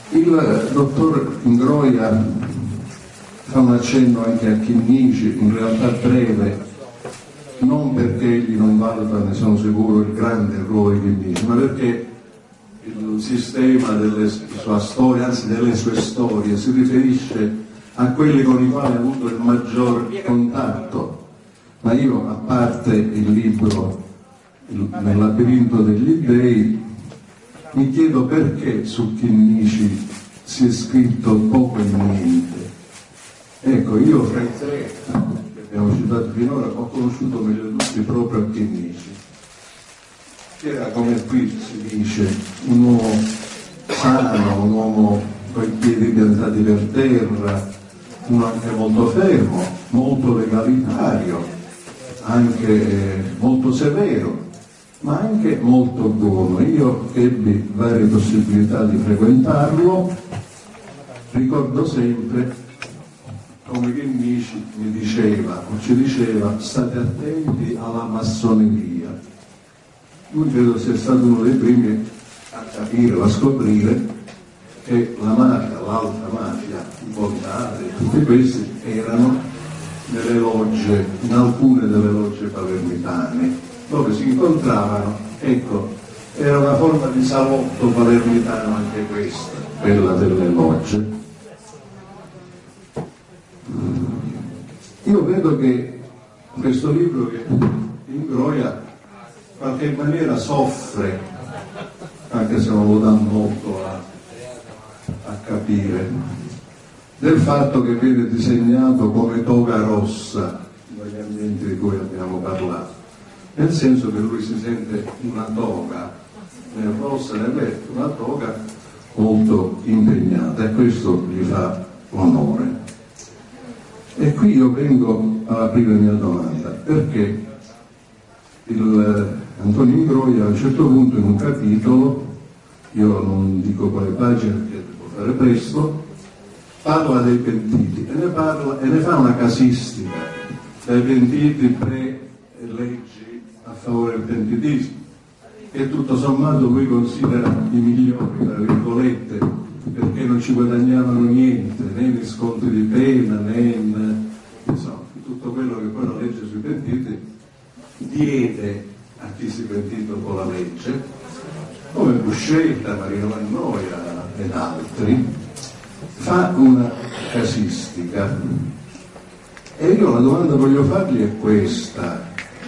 Il dottor Ingroia fa un accenno anche a Chinnici, in realtà breve, non perché egli non valuta, ne sono sicuro, il grande ruolo di Chinnici, ma perché il sistema delle sua storia, anzi delle sue storie, si riferisce a quelli con i quali ha avuto il maggior contatto. Ma io, a parte il libro Nel labirinto degli dei, mi chiedo perché su Chinnici si è scritto poco e niente. Ecco, io fra i tre che abbiamo citato finora ho conosciuto meglio di tutti proprio Chinnici, che era, come qui si dice, un uomo sano, un uomo con i piedi piantati per terra, uno anche molto fermo, molto legalitario, anche molto severo, ma anche molto buono. Io che ebbi varie possibilità di frequentarlo, ricordo sempre come Chinnici mi diceva, o ci diceva, state attenti alla massoneria. Lui credo sia stato uno dei primi a capire, a scoprire che la mafia, l'altra mafia, i Bontari, tutti questi erano nelle logge, in alcune delle logge palermitane, dove si incontravano. Ecco, era una forma di salotto palermitano anche questa, quella delle logge. Io vedo che questo libro che Ingroia in qualche maniera soffre, anche se non lo dà molto a capire, del fatto che viene disegnato come toga rossa dagli ambienti di cui abbiamo parlato, nel senso che lui si sente una toga, né rossa né verde, una toga molto impegnata, e questo gli fa onore. E qui io vengo alla prima mia domanda: perché Antonio Ingroia a un certo punto in un capitolo, io non dico quale pagina perché devo fare presto, parla dei pentiti e ne fa una casistica dei pentiti pre-leggi a favore del pentitismo, che tutto sommato lui considera i migliori, tra virgolette, perché non ci guadagnavano niente, né in riscontri di pena, né in tutto quello che poi la legge sui pentiti diede a chi si pentì dopo la legge, come Buscetta, Marino Mannoia ed altri. Fa una casistica, e io la domanda che voglio fargli è questa: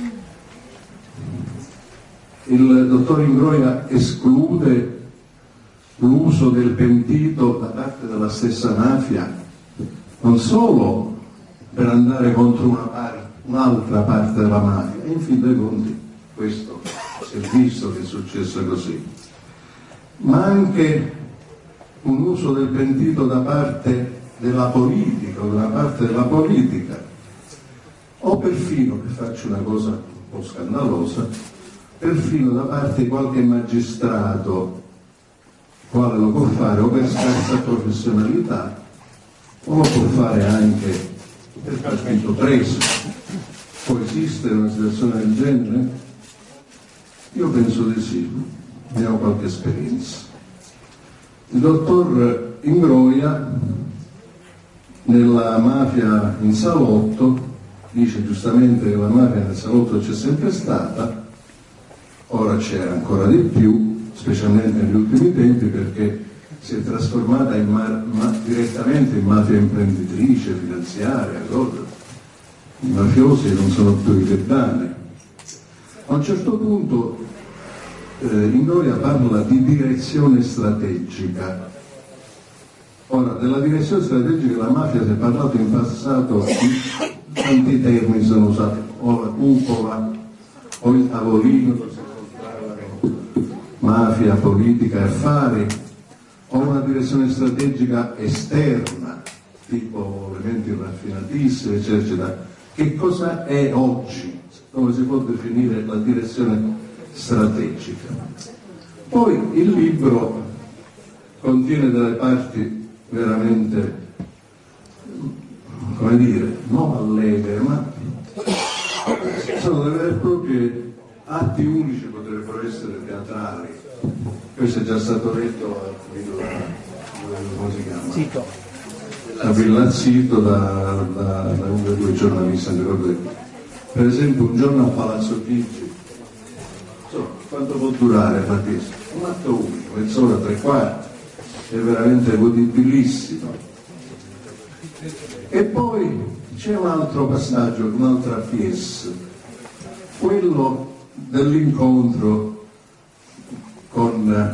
il dottor Ingroia esclude l'uso del pentito da parte della stessa mafia, non solo per andare contro un'altra parte della mafia, e in fin dei conti questo si è visto che è successo così, ma anche un uso del pentito da parte della politica, o da una parte della politica, o perfino, che faccio una cosa un po' scandalosa, perfino da parte di qualche magistrato, quale lo può fare o per scarsa professionalità, o lo può fare anche per partito preso. Può esistere una situazione del genere? Io penso di sì, ne ho qualche esperienza. Il dottor Ingroia, nella mafia in salotto, dice giustamente che la mafia nel salotto c'è sempre stata, ora c'è ancora di più, specialmente negli ultimi tempi, perché si è trasformata direttamente in mafia imprenditrice, finanziaria, cosa. I mafiosi non sono più i tebani. A un certo punto Ingroia parla di direzione strategica. Ora, della direzione strategica della mafia si è parlato in passato, tanti termini sono usati, o la cupola, o il tavolino dove si incontravano mafia, politica e affari, o una direzione strategica esterna, tipo elementi raffinatissimi, eccetera. Che cosa è oggi? Come si può definire la direzione strategica? Poi il libro contiene delle parti veramente, come dire, non allegre, ma sono delle vere e proprie atti unici, potrebbero essere teatrali. Questo è già stato detto a Villazzito da uno dei due giornalisti, per esempio un giorno a Palazzo Chigi, quanto può durare Battista? Un atto unico, mezz'ora, tre quarti, è veramente godibilissimo. E poi c'è un altro passaggio, un'altra pièce, quello dell'incontro con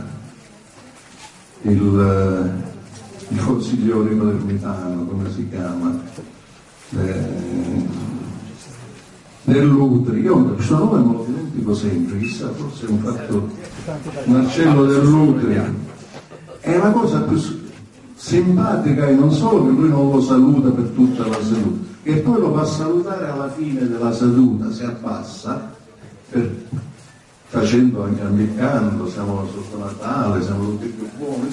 il consigliere palermitano, come si chiama, Dell'Utri. Io questo nome me lo dimentico sempre, chissà, forse è un fatto Marcello Dell'Utri. È la cosa più simpatica, e non solo che lui non lo saluta per tutta la seduta, che poi lo fa salutare alla fine della seduta, si abbassa facendo anche ammiccando, siamo sotto Natale, siamo tutti più buoni.